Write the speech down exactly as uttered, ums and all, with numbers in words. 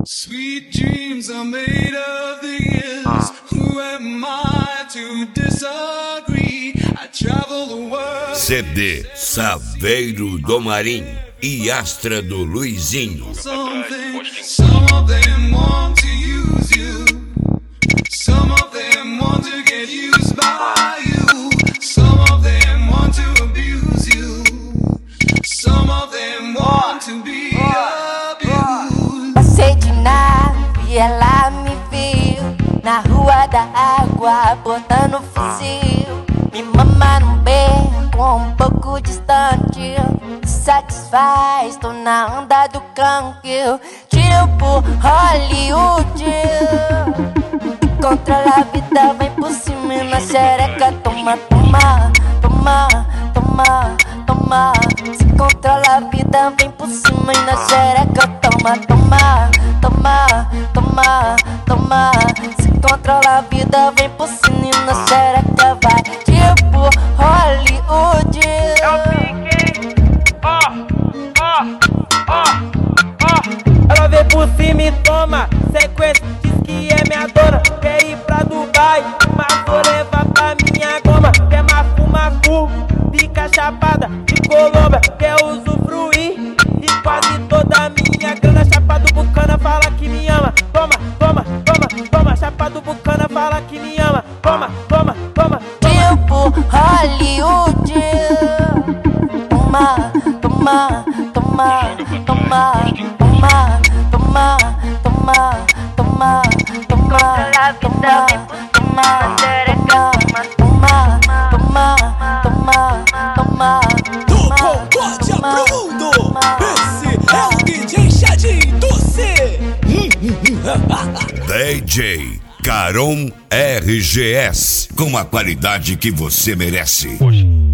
Sweet dreams are made of these. Who am I to disagree? I travel the world. C D Saveiro do Marim e Astra do Luizinho. Something, some of them want to use you. Some of them want to get used by you. Some of them want to abuse you. Some of them want to be abused. Passei de nave e ela me viu na rua da água, botando fuzil. Me mama num beco um pouco distante. Satisfaz, tô na onda do canque. Tiro por Hollywood. Controla a vida, vem por cima e na xereca. Toma, toma, toma, toma, toma. Se controla a vida, vem por cima e na xereca. Toma, toma, toma, toma, toma. Se controla a vida, vem por cima e na xereca. Vai tipo Hollywood. Eu fiquei, ó, ó, ó, ó. Ela vem por cima e toma sequência. Diz que é minha dona, quer ir pra Dubai, mas vou levar pra minha goma. Quer mafu-mafu, fica chapada de Colômbia. Quer usufruir de quase toda a minha grana. Chapado Bucana fala que me ama. Toma, toma, toma, toma. Chapado Bucana fala que me ama. Toma, toma, toma, toma. Tipo Hollywood. Toma, toma, toma, toma, toma, toma, toma, toma, toma, toma, toma, toma, toma, toma, toma. Do Concórdia pro mundo, esse é o D J Chadinho do C. D J Caron R G S, com a qualidade que você merece.